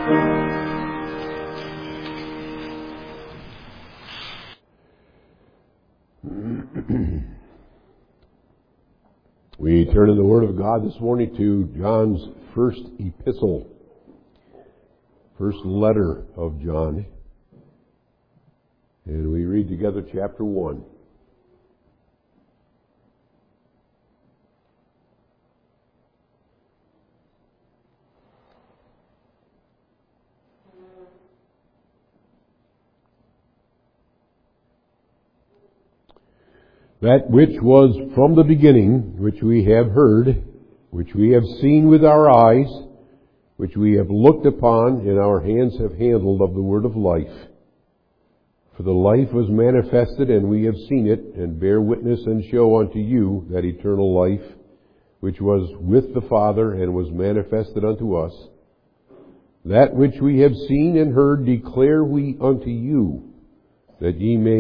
We turn in the Word of God this morning to John's first epistle, first letter of John. And we read together chapter 1. That which was from the beginning, which we have heard, which we have seen with our eyes, which we have looked upon, and our hands have handled of the word of life. For the life was manifested, and we have seen it, and bear witness and show unto you that eternal life, which was with the Father, and was manifested unto us. That which we have seen and heard declare we unto you, that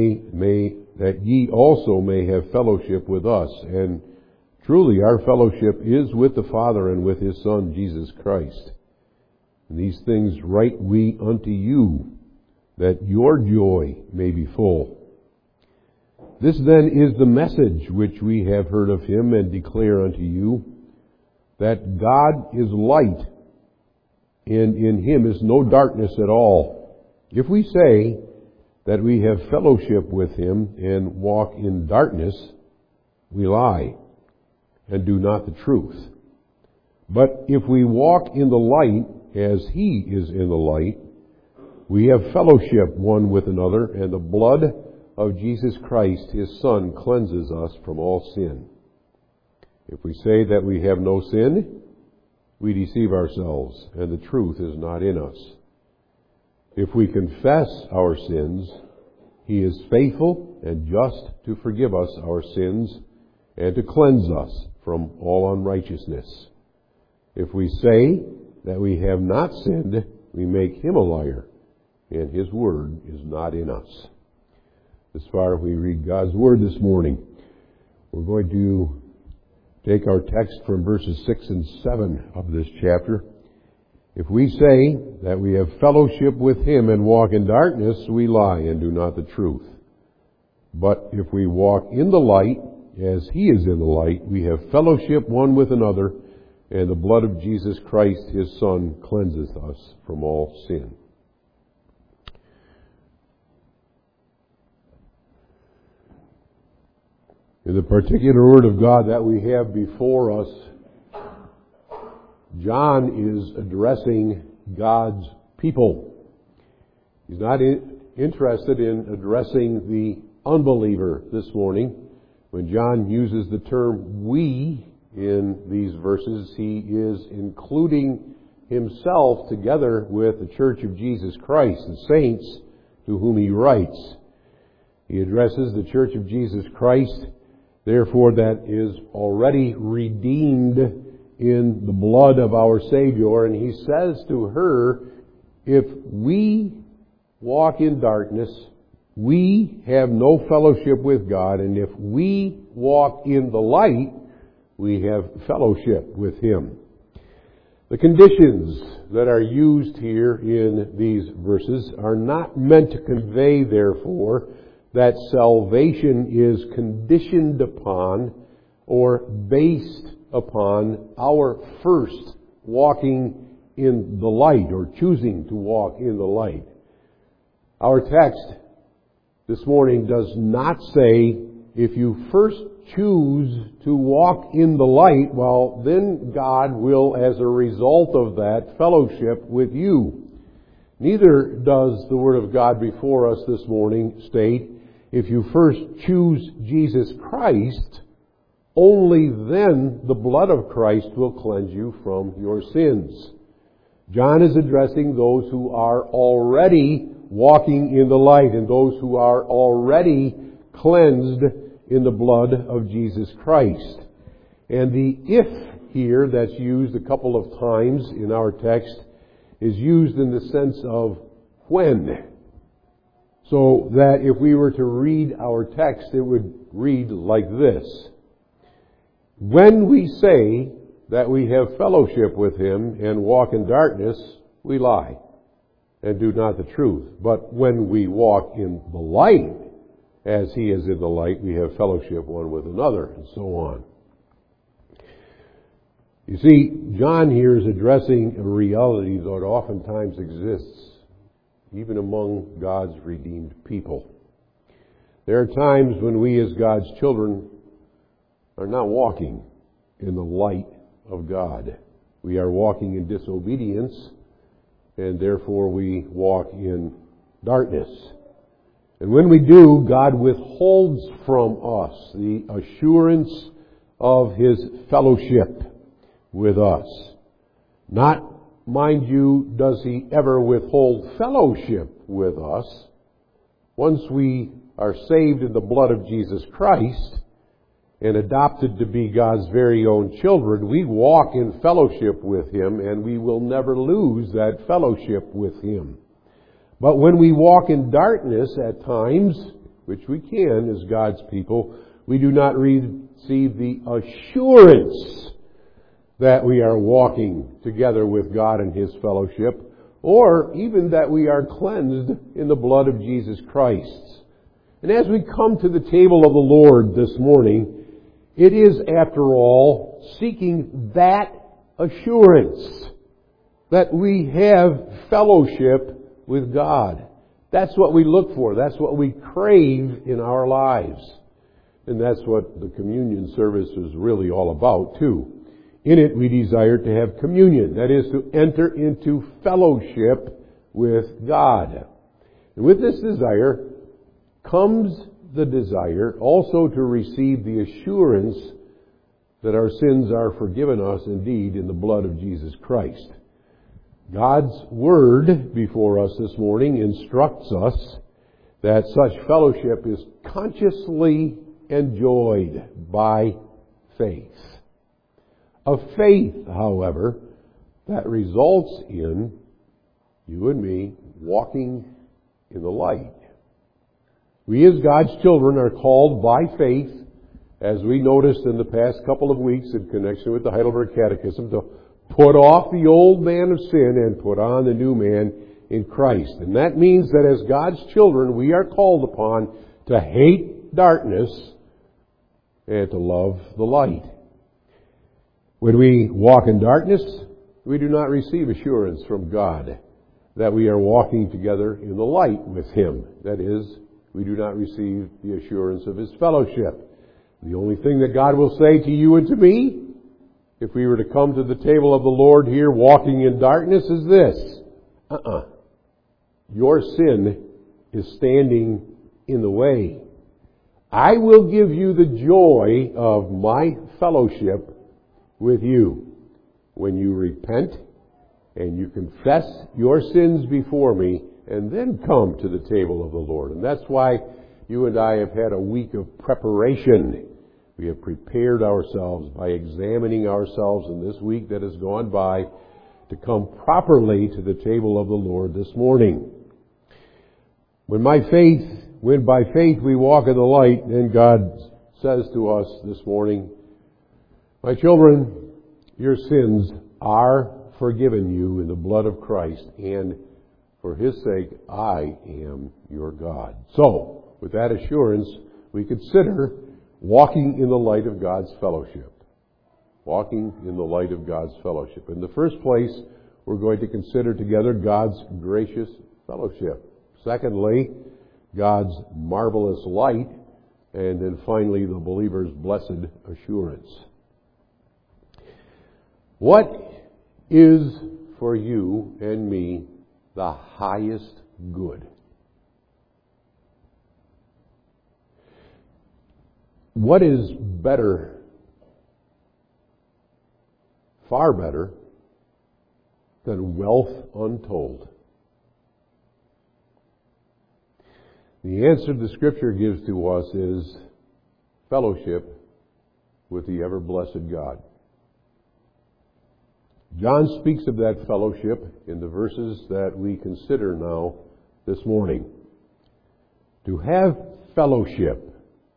ye also may have fellowship with us. And truly our fellowship is with the Father and with His Son, Jesus Christ. And these things write we unto you, that your joy may be full. This then is the message which we have heard of Him and declare unto you, that God is light, and in Him is no darkness at all. If we say that we have fellowship with Him and walk in darkness, we lie and do not the truth. But if we walk in the light as He is in the light, we have fellowship one with another, and the blood of Jesus Christ, His Son, cleanses us from all sin. If we say that we have no sin, we deceive ourselves, and the truth is not in us. If we confess our sins, He is faithful and just to forgive us our sins and to cleanse us from all unrighteousness. If we say that we have not sinned, we make Him a liar, and His word is not in us. As far as we read God's word this morning, we're going to take our text from verses 6 and 7 of this chapter. If we say that we have fellowship with Him and walk in darkness, we lie and do not the truth. But if we walk in the light, as He is in the light, we have fellowship one with another, and the blood of Jesus Christ, His Son, cleanseth us from all sin. In the particular Word of God that we have before us, John is addressing God's people. He's not interested in addressing the unbeliever this morning. When John uses the term we in these verses, he is including himself together with the Church of Jesus Christ, the saints to whom he writes. He addresses the Church of Jesus Christ, therefore, that is already redeemed in the blood of our Savior, and he says to her, if we walk in darkness, we have no fellowship with God, and if we walk in the light, we have fellowship with Him. The conditions that are used here in these verses are not meant to convey, therefore, that salvation is conditioned upon or based upon our first walking in the light or choosing to walk in the light. Our text this morning does not say if you first choose to walk in the light, well, then God will, as a result of that, fellowship with you. Neither does the Word of God before us this morning state if you first choose Jesus Christ, only then the blood of Christ will cleanse you from your sins. John is addressing those who are already walking in the light and those who are already cleansed in the blood of Jesus Christ. And the if here that's used a couple of times in our text is used in the sense of when. So that if we were to read our text, it would read like this. When we say that we have fellowship with Him and walk in darkness, we lie and do not the truth. But when we walk in the light, as He is in the light, we have fellowship one with another, and so on. You see, John here is addressing a reality that oftentimes exists, even among God's redeemed people. There are times when we as God's children are not walking in the light of God. We are walking in disobedience, and therefore we walk in darkness. And when we do, God withholds from us the assurance of His fellowship with us. Not, mind you, does He ever withhold fellowship with us. Once we are saved in the blood of Jesus Christ and adopted to be God's very own children, we walk in fellowship with Him, and we will never lose that fellowship with Him. But when we walk in darkness at times, which we can as God's people, we do not receive the assurance that we are walking together with God in His fellowship, or even that we are cleansed in the blood of Jesus Christ. And as we come to the table of the Lord this morning, it is, after all, seeking that assurance that we have fellowship with God. That's what we look for. That's what we crave in our lives. And that's what the communion service is really all about, too. In it, we desire to have communion. That is, to enter into fellowship with God. And with this desire comes the desire also to receive the assurance that our sins are forgiven us indeed in the blood of Jesus Christ. God's Word before us this morning instructs us that such fellowship is consciously enjoyed by faith. A faith, however, that results in you and me walking in the light. We as God's children are called by faith, as we noticed in the past couple of weeks in connection with the Heidelberg Catechism, to put off the old man of sin and put on the new man in Christ. And that means that as God's children, we are called upon to hate darkness and to love the light. When we walk in darkness, we do not receive assurance from God that we are walking together in the light with Him. That is, we do not receive the assurance of His fellowship. The only thing that God will say to you and to me, if we were to come to the table of the Lord here walking in darkness, is this. Your sin is standing in the way. I will give you the joy of my fellowship with you when you repent and you confess your sins before me and then come to the table of the Lord. And that's why you and I have had a week of preparation. We have prepared ourselves by examining ourselves in this week that has gone by to come properly to the table of the Lord this morning. When by faith we walk in the light, then God says to us this morning, my children, your sins are forgiven you in the blood of Christ, and for His sake, I am your God. So, with that assurance, we consider walking in the light of God's fellowship. Walking in the light of God's fellowship. In the first place, we're going to consider together God's gracious fellowship. Secondly, God's marvelous light. And then finally, the believer's blessed assurance. What is for you and me the highest good? What is better, far better, than wealth untold? The answer the Scripture gives to us is fellowship with the ever-blessed God. John speaks of that fellowship in the verses that we consider now this morning. To have fellowship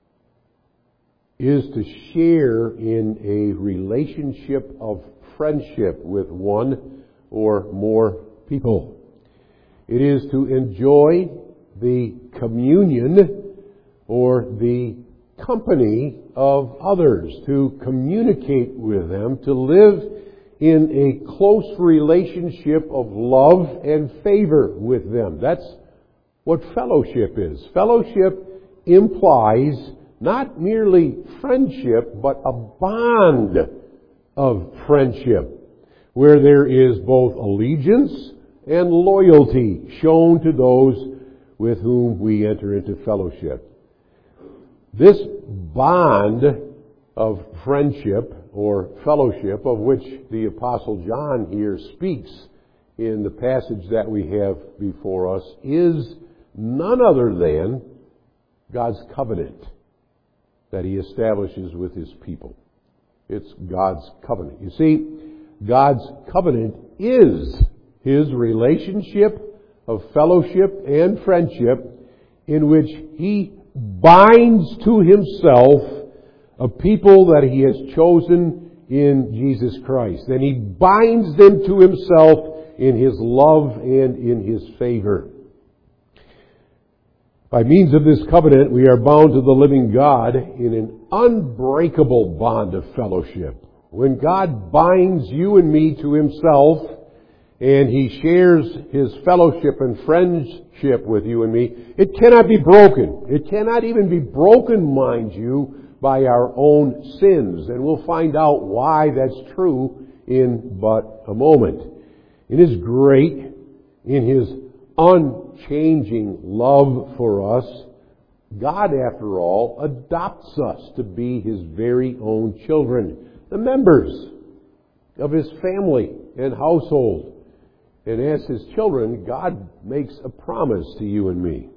is to share in a relationship of friendship with one or more people. It is to enjoy the communion or the company of others, to communicate with them, to live in a close relationship of love and favor with them. That's what fellowship is. Fellowship implies not merely friendship, but a bond of friendship, where there is both allegiance and loyalty shown to those with whom we enter into fellowship. This bond of friendship or fellowship, of which the Apostle John here speaks in the passage that we have before us, is none other than God's covenant that He establishes with His people. It's God's covenant. You see, God's covenant is His relationship of fellowship and friendship in which He binds to Himself a people that He has chosen in Jesus Christ. And He binds them to Himself in His love and in His favor. By means of this covenant, we are bound to the living God in an unbreakable bond of fellowship. When God binds you and me to Himself, and He shares His fellowship and friendship with you and me, it cannot be broken. It cannot even be broken, mind you, by our own sins. And we'll find out why that's true in but a moment. It is great in His unchanging love for us. God, after all, adopts us to be His very own children, the members of His family and household. And as His children, God makes a promise to you and me.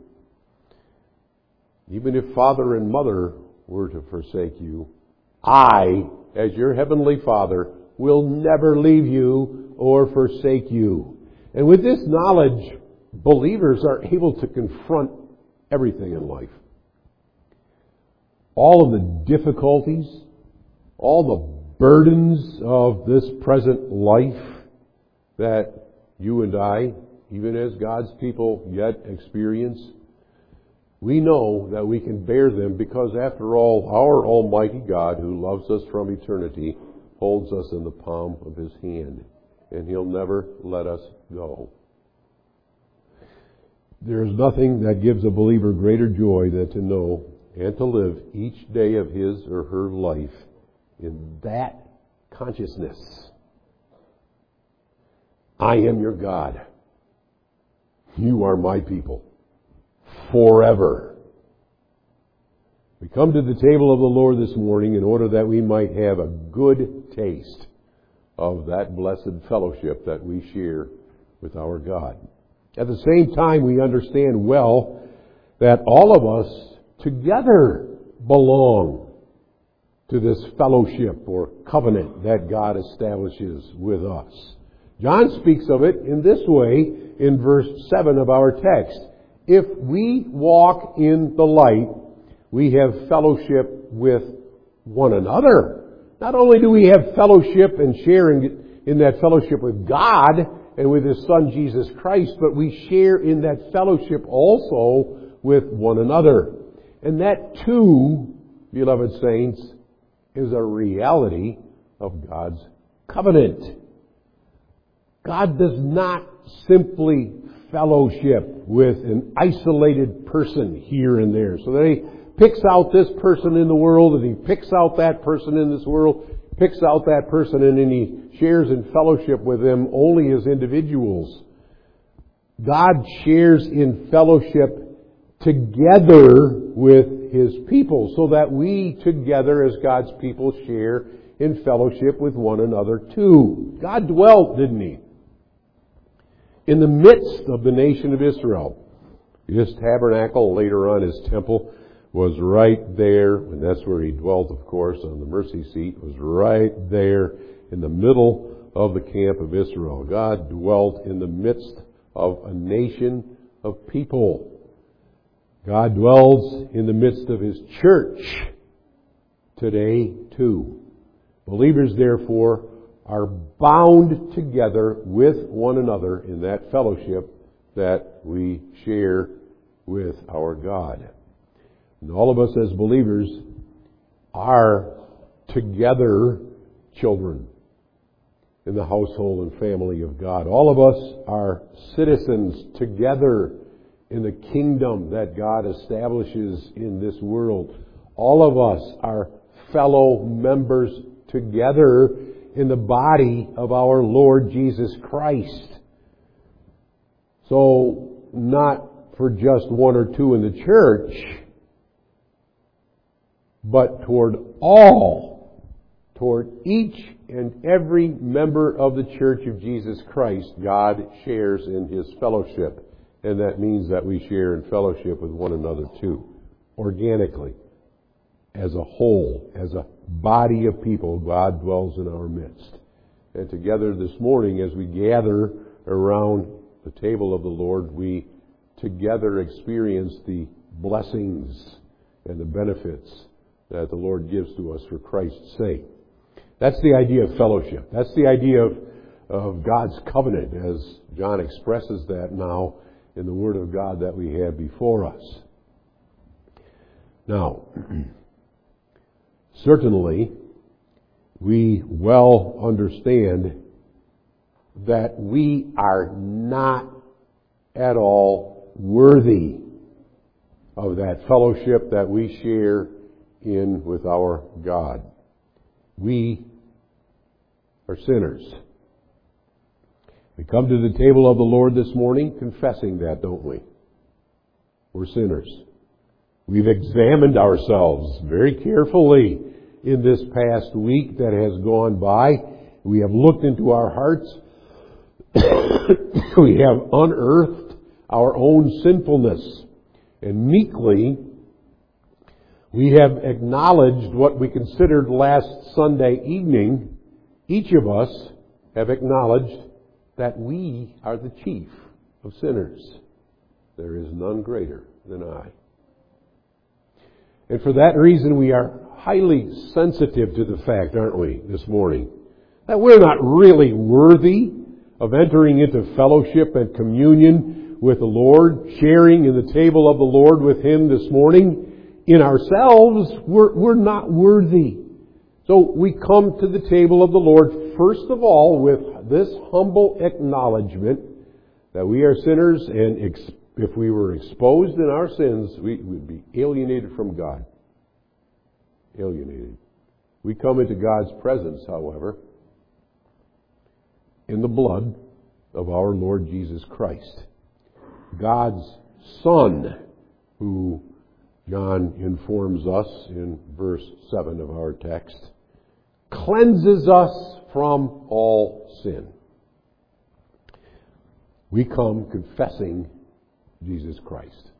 Even if father and mother were to forsake you, I, as your heavenly Father, will never leave you or forsake you. And with this knowledge, believers are able to confront everything in life. All of the difficulties, all the burdens of this present life that you and I, even as God's people, yet experience, we know that we can bear them because, after all, our Almighty God, who loves us from eternity, holds us in the palm of His hand, and He'll never let us go. There is nothing that gives a believer greater joy than to know and to live each day of his or her life in that consciousness. I am your God. You are my people. Forever. We come to the table of the Lord this morning in order that we might have a good taste of that blessed fellowship that we share with our God. At the same time, we understand well that all of us together belong to this fellowship or covenant that God establishes with us. John speaks of it in this way in verse 7 of our text. If we walk in the light, we have fellowship with one another. Not only do we have fellowship and sharing in that fellowship with God and with His Son Jesus Christ, but we share in that fellowship also with one another. And that too, beloved saints, is a reality of God's covenant. God does not simply fellowship with an isolated person here and there. So that He picks out this person in the world and He picks out that person in this world, picks out that person, and then He shares in fellowship with them only as individuals. God shares in fellowship together with His people, so that we together as God's people share in fellowship with one another too. God dwelt, didn't He, in the midst of the nation of Israel. His tabernacle, later on His temple, was right there, and that's where He dwelt, of course, on the mercy seat, was right there in the middle of the camp of Israel. God dwelt in the midst of a nation of people. God dwells in the midst of His church today too. Believers, therefore, are bound together with one another in that fellowship that we share with our God. And all of us as believers are together children in the household and family of God. All of us are citizens together in the kingdom that God establishes in this world. All of us are fellow members together in the body of our Lord Jesus Christ. So, not for just one or two in the church, but toward all, toward each and every member of the Church of Jesus Christ, God shares in His fellowship. And that means that we share in fellowship with one another too, organically, as a whole, as a body of people. God dwells in our midst. And together this morning, as we gather around the table of the Lord, we together experience the blessings and the benefits that the Lord gives to us for Christ's sake. That's the idea of fellowship. That's the idea of God's covenant, as John expresses that now in the Word of God that we have before us. Now, certainly, we well understand that we are not at all worthy of that fellowship that we share in with our God. We are sinners. We come to the table of the Lord this morning confessing that, don't we? We're sinners. We've examined ourselves very carefully in this past week that has gone by. We have looked into our hearts. We have unearthed our own sinfulness. And meekly, we have acknowledged what we considered last Sunday evening. Each of us have acknowledged that we are the chief of sinners. There is none greater than I. And for that reason, we are highly sensitive to the fact, aren't we, this morning, that we're not really worthy of entering into fellowship and communion with the Lord, sharing in the table of the Lord with Him this morning. In ourselves, we're not worthy. So we come to the table of the Lord, first of all, with this humble acknowledgement that we are sinners, and if we were exposed in our sins, we would be alienated from God. Alienated. We come into God's presence, however, in the blood of our Lord Jesus Christ, God's Son, who John informs us in verse 7 of our text, cleanses us from all sin. We come confessing Jesus Christ.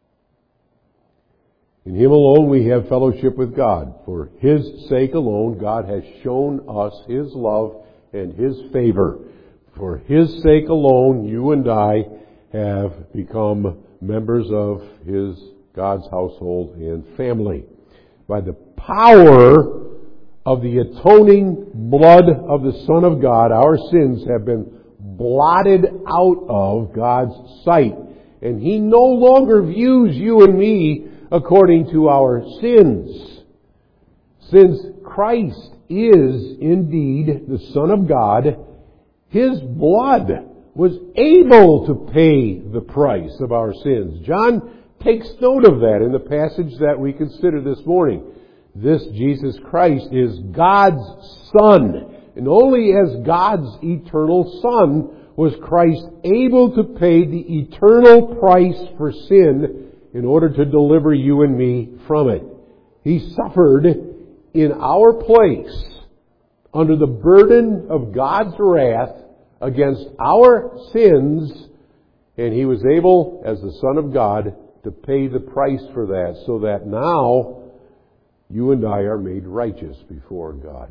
In Him alone we have fellowship with God. For His sake alone, God has shown us His love and His favor. For His sake alone, you and I have become members of God's household and family. By the power of the atoning blood of the Son of God, our sins have been blotted out of God's sight. And He no longer views you and me according to our sins. Since Christ is indeed the Son of God, His blood was able to pay the price of our sins. John takes note of that in the passage that we consider this morning. This Jesus Christ is God's Son. And only as God's eternal Son was Christ able to pay the eternal price for sin in order to deliver you and me from it. He suffered in our place under the burden of God's wrath against our sins, and He was able, as the Son of God, to pay the price for that, so that now you and I are made righteous before God.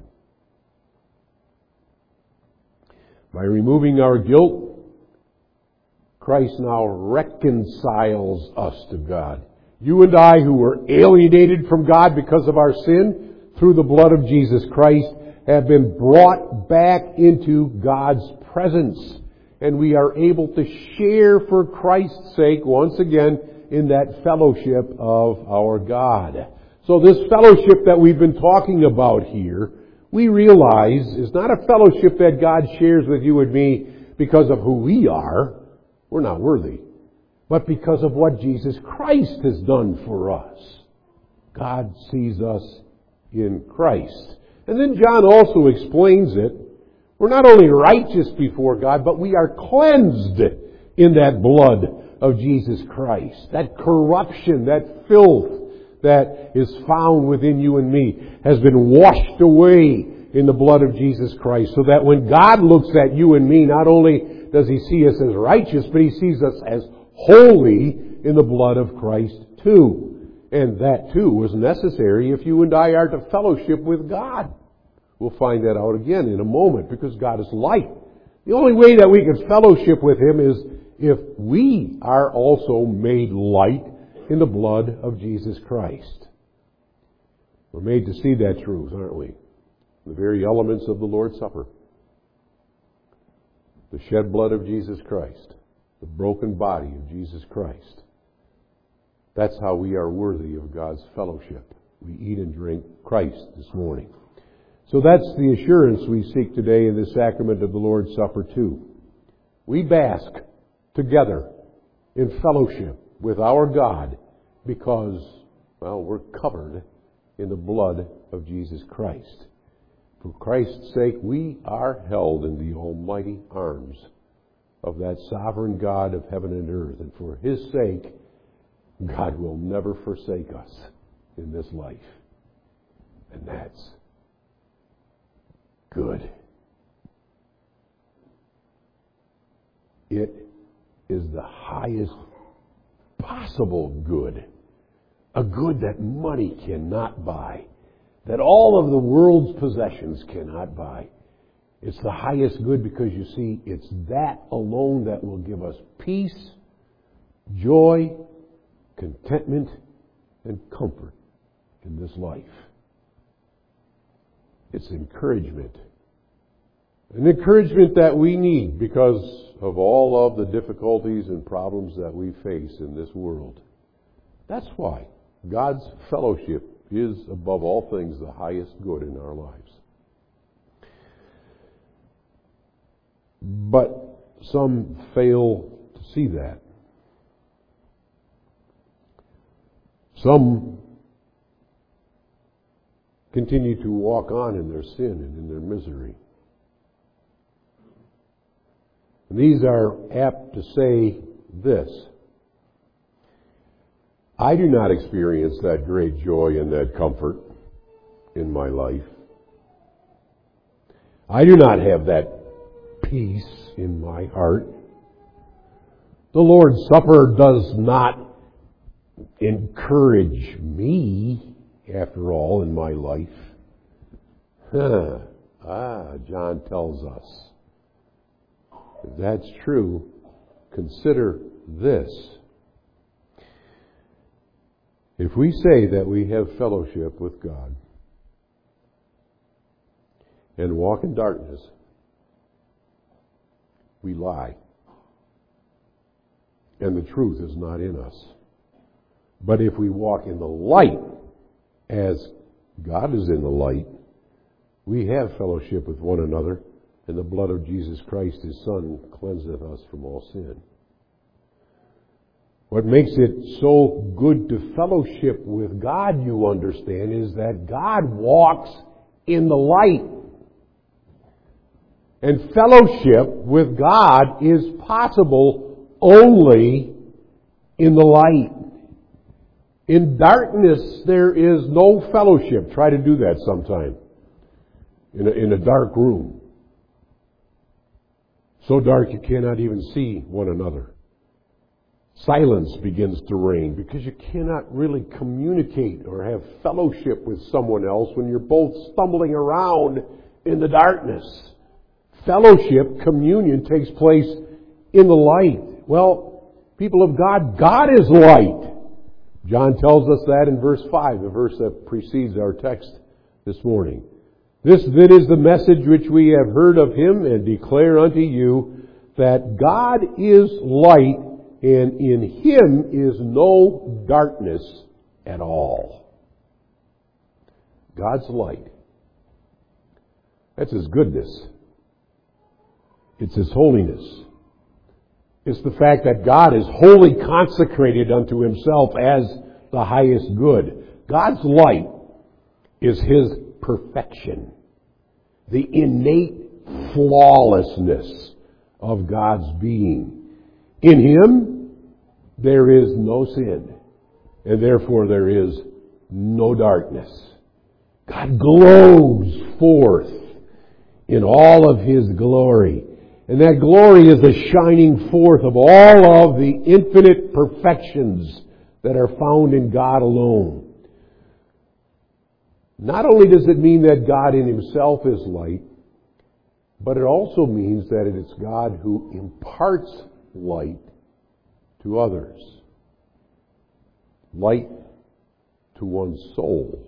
By removing our guilt, Christ now reconciles us to God. You and I, who were alienated from God because of our sin, through the blood of Jesus Christ, have been brought back into God's presence. and we are able to share for Christ's sake once again in that fellowship of our God. So this fellowship that we've been talking about here, we realize is not a fellowship that God shares with you and me because of who we are. We're not worthy. But because of what Jesus Christ has done for us. God sees us in Christ. And then John also explains it. We're not only righteous before God, but we are cleansed in that blood of Jesus Christ. That corruption, that filth that is found within you and me has been washed away in the blood of Jesus Christ. So that when God looks at you and me, not only does He see us as righteous, but He sees us as holy in the blood of Christ too. And that too was necessary if you and I are to fellowship with God. We'll find that out again in a moment because God is light. The only way that we can fellowship with Him is if we are also made light in the blood of Jesus Christ. We're made to see that truth, aren't we? The very elements of the Lord's Supper. The shed blood of Jesus Christ. The broken body of Jesus Christ. That's how we are worthy of God's fellowship. We eat and drink Christ this morning. So that's the assurance we seek today in the sacrament of the Lord's Supper too. We bask together in fellowship with our God because, well, we're covered in the blood of Jesus Christ. For Christ's sake, we are held in the almighty arms of that sovereign God of heaven and earth. And for His sake, God will never forsake us in this life. And that's good. It is the highest possible good. A good that money cannot buy. That all of the world's possessions cannot buy. It's the highest good because, you see, it's that alone that will give us peace, joy, contentment, and comfort in this life. It's encouragement. An encouragement that we need because of all of the difficulties and problems that we face in this world. That's why God's fellowship is, above all things, the highest good in our lives. But some fail to see that. Some continue to walk on in their sin and in their misery. And these are apt to say this: I do not experience that great joy and that comfort in my life. I do not have that peace in my heart. The Lord's Supper does not encourage me, after all, in my life. John tells us, if that's true, consider this. If we say that we have fellowship with God and walk in darkness, we lie. And the truth is not in us. But if we walk in the light, as God is in the light, we have fellowship with one another, and the blood of Jesus Christ, His Son, cleanseth us from all sin. What makes it so good to fellowship with God, you understand, is that God walks in the light. And fellowship with God is possible only in the light. In darkness, there is no fellowship. Try to do that sometime. In a dark room. So dark you cannot even see one another. Silence begins to reign because you cannot really communicate or have fellowship with someone else when you're both stumbling around in the darkness. Fellowship, communion, takes place in the light. Well, people of God, God is light. John tells us that in verse 5, the verse that precedes our text this morning. This then is the message which we have heard of Him and declare unto you, that God is light, and in Him is no darkness at all. God's light. That's His goodness. It's His holiness. It's the fact that God is wholly consecrated unto Himself as the highest good. God's light is His perfection. The innate flawlessness of God's being. In Him, there is no sin, and therefore there is no darkness. God glows forth in all of His glory. And that glory is the shining forth of all of the infinite perfections that are found in God alone. Not only does it mean that God in Himself is light, but it also means that it is God who imparts light to others. Light to one's soul.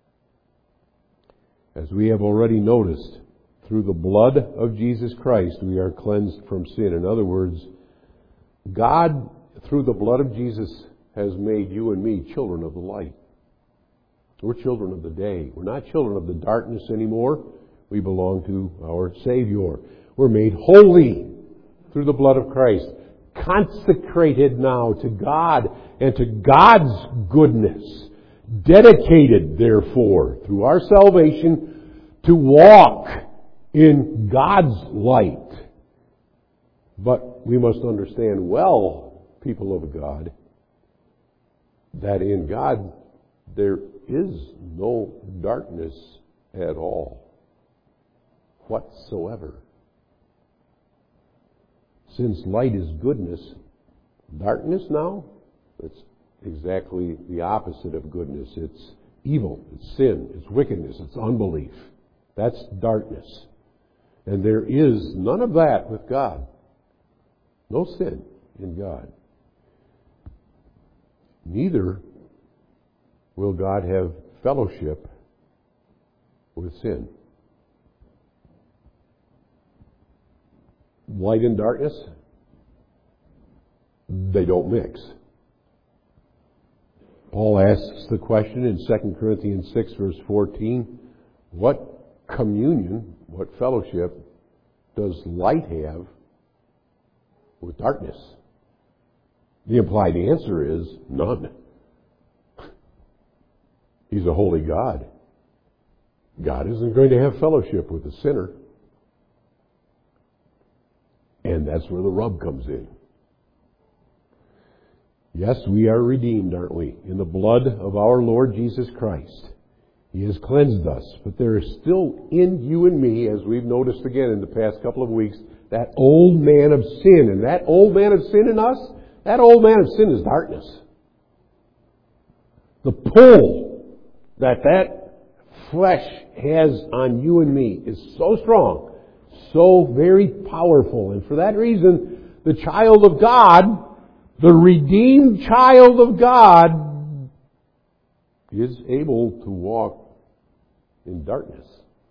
As we have already noticed, through the blood of Jesus Christ, we are cleansed from sin. In other words, God, through the blood of Jesus, has made you and me children of the light. We're children of the day. We're not children of the darkness anymore. We belong to our Savior. We're made holy through the blood of Christ. Consecrated now to God and to God's goodness. Dedicated, therefore, through our salvation, to walk in God's light. But we must understand well, people of God, that in God there is no darkness at all, whatsoever. Since light is goodness, darkness now, it's exactly the opposite of goodness. It's evil, it's sin, it's wickedness, it's unbelief. That's darkness. And there is none of that with God. No sin in God. Neither will God have fellowship with sin. Light and darkness, they don't mix. Paul asks the question in 2 Corinthians 6 verse 14, what communion, what fellowship does light have with darkness? The implied answer is none. He's a holy God. God isn't going to have fellowship with the sinner. And that's where the rub comes in. Yes, we are redeemed, aren't we? In the blood of our Lord Jesus Christ. He has cleansed us. But there is still in you and me, as we've noticed again in the past couple of weeks, that old man of sin. And that old man of sin in us, that old man of sin is darkness. The pull that flesh has on you and me is so strong, so very powerful. And for that reason, the child of God, the redeemed child of God, is able to walk in darkness.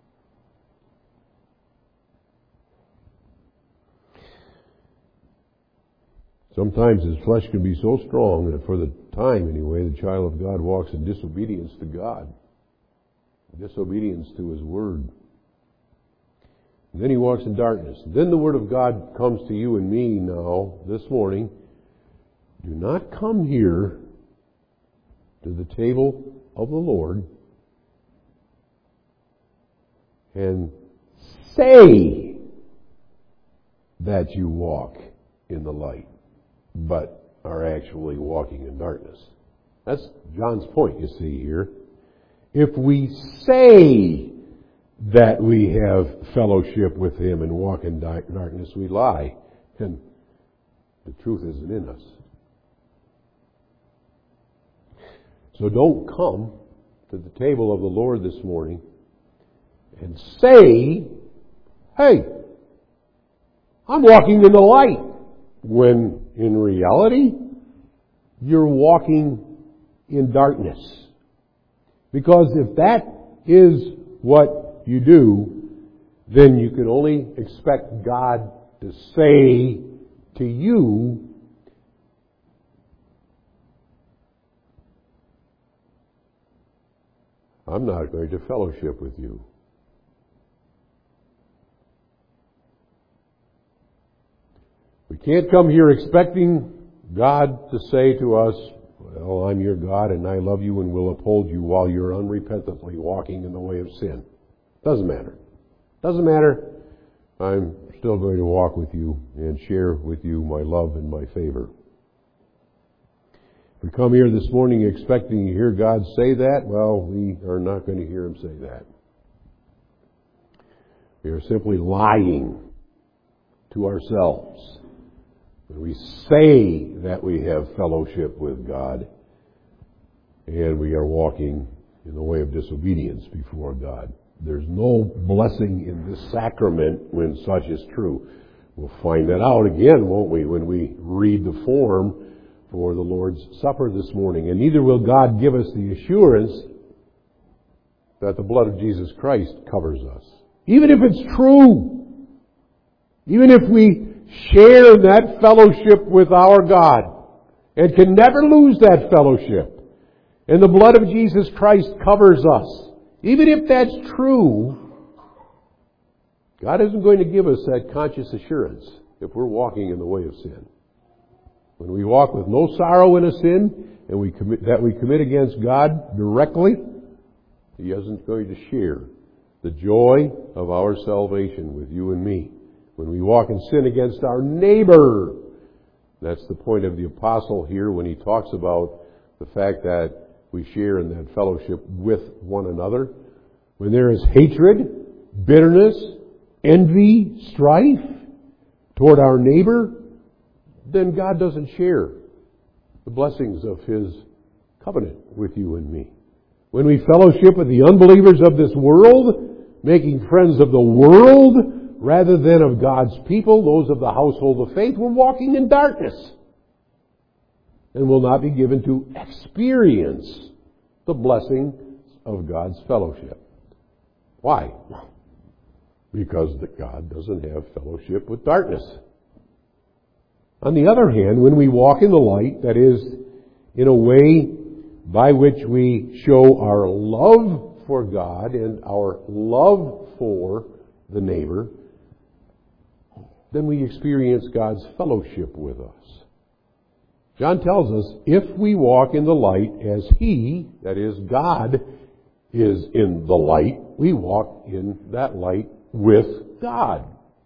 Sometimes his flesh can be so strong that for the time anyway, the child of God walks in disobedience to God. Disobedience to His Word. And then he walks in darkness. Then the Word of God comes to you and me now, this morning. Do not come here to the table of the Lord and say that you walk in the light, but are actually walking in darkness. That's John's point, you see here. If we say that we have fellowship with Him and walk in darkness, we lie, and the truth isn't in us. So don't come to the table of the Lord this morning and say, hey, I'm walking in the light, when in reality, you're walking in darkness. Because if that is what you do, then you can only expect God to say to you, I'm not going to fellowship with you. We can't come here expecting God to say to us, well, I'm your God and I love you and will uphold you while you're unrepentantly walking in the way of sin. Doesn't matter. Doesn't matter. I'm still going to walk with you and share with you my love and my favor. If we come here this morning expecting to hear God say that, well, we are not going to hear Him say that. We are simply lying to ourselves when we say that we have fellowship with God and we are walking in the way of disobedience before God. There's no blessing in this sacrament when such is true. We'll find that out again, won't we, when we read the form for the Lord's Supper this morning. And neither will God give us the assurance that the blood of Jesus Christ covers us. Even if it's true, even if we share that fellowship with our God and can never lose that fellowship, and the blood of Jesus Christ covers us, even if that's true, God isn't going to give us that conscious assurance if we're walking in the way of sin. When we walk with no sorrow in a sin and we commit against God directly, He isn't going to share the joy of our salvation with you and me. When we walk in sin against our neighbor, that's the point of the apostle here when he talks about the fact that we share in that fellowship with one another. When there is hatred, bitterness, envy, strife toward our neighbor, then God doesn't share the blessings of His covenant with you and me. When we fellowship with the unbelievers of this world, making friends of the world rather than of God's people, those of the household of faith, we're walking in darkness and will not be given to experience the blessing of God's fellowship. Why? Because God doesn't have fellowship with darkness. On the other hand, when we walk in the light, that is, in a way by which we show our love for God and our love for the neighbor, then we experience God's fellowship with us. John tells us, if we walk in the light as He, that is, God, is in the light, we walk in that light with God.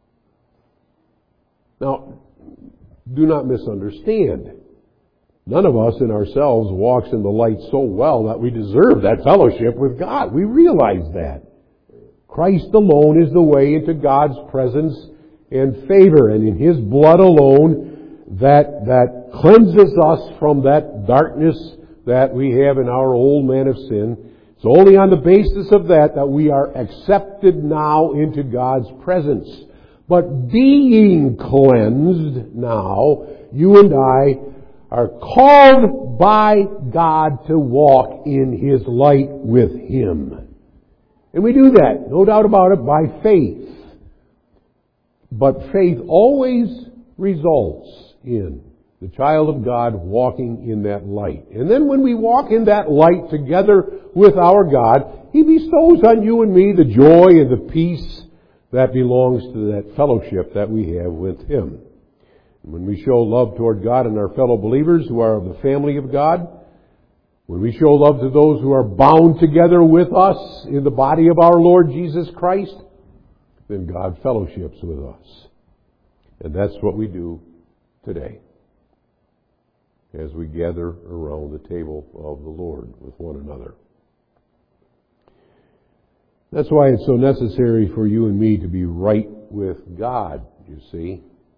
Now, do not misunderstand. None of us in ourselves walks in the light so well that we deserve that fellowship with God. We realize that. Christ alone is the way into God's presence and favor, and in His blood alone that cleanses us from that darkness that we have in our old man of sin. It's only on the basis of that we are accepted now into God's presence. But being cleansed now, you and I are called by God to walk in His light with Him. And we do that, no doubt about it, by faith. But faith always results in the child of God walking in that light. And then when we walk in that light together with our God, He bestows on you and me the joy and the peace that belongs to that fellowship that we have with Him. And when we show love toward God and our fellow believers who are of the family of God, when we show love to those who are bound together with us in the body of our Lord Jesus Christ, then God fellowships with us. And that's what we do today as we gather around the table of the Lord with one another. That's why it's so necessary for you and me to be right with God, you see.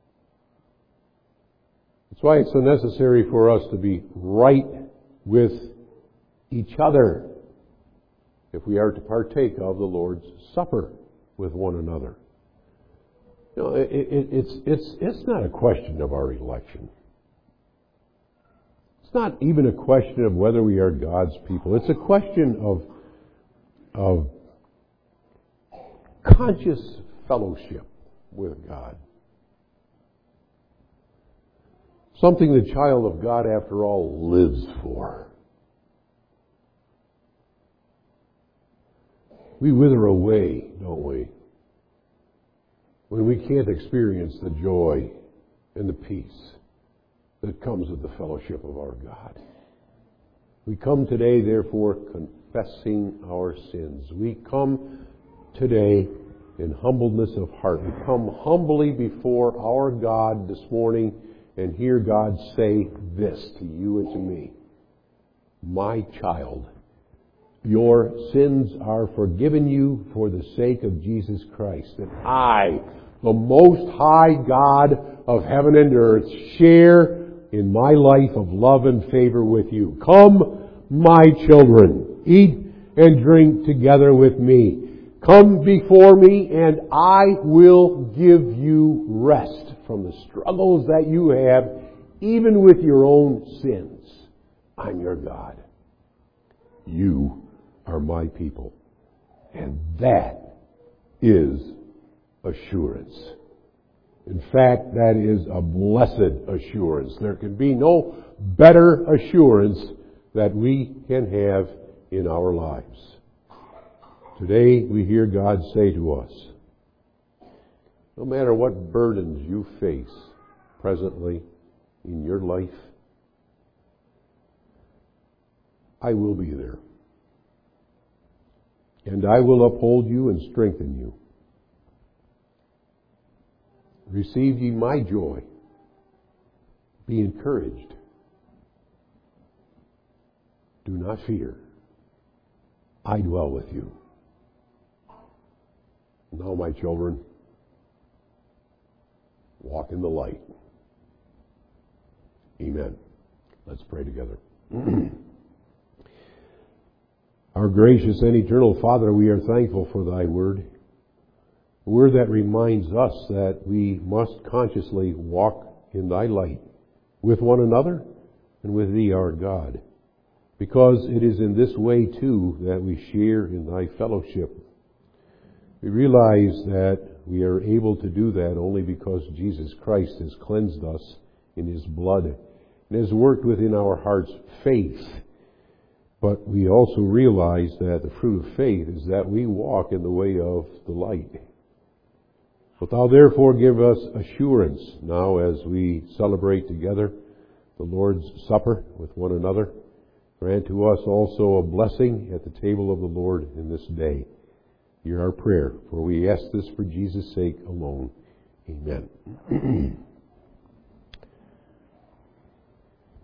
That's why it's so necessary for us to be right with each other if we are to partake of the Lord's Supper with one another. You know, it's not a question of our election. It's not even a question of whether we are God's people. It's a question of conscious fellowship with God. Something the child of God, after all, lives for. We wither away, don't we, when we can't experience the joy and the peace that comes with the fellowship of our God. We come today, therefore, confessing our sins. We come today in humbleness of heart. We come humbly before our God this morning and hear God say this to you and to me. My child, your sins are forgiven you for the sake of Jesus Christ. And I, the Most High God of heaven and earth, share in my life of love and favor with you. Come, my children, eat and drink together with me. Come before me and I will give you rest from the struggles that you have, even with your own sins. I'm your God. You are my people. And that is assurance. In fact, that is a blessed assurance. There can be no better assurance that we can have in our lives. Today we hear God say to us, no matter what burdens you face presently in your life, I will be there. And I will uphold you and strengthen you. Receive ye my joy. Be encouraged. Do not fear. I dwell with you. Now, my children, walk in the light. Amen. Let's pray together. Our gracious and eternal Father, we are thankful for thy word. A word that reminds us that we must consciously walk in thy light with one another and with thee, our God. Because it is in this way, too, that we share in thy fellowship. We realize that we are able to do that only because Jesus Christ has cleansed us in his blood and has worked within our hearts faith. But we also realize that the fruit of faith is that we walk in the way of the light. But thou therefore give us assurance now as we celebrate together the Lord's Supper with one another. Grant to us also a blessing at the table of the Lord in this day. Hear our prayer, for we ask this for Jesus' sake alone. Amen.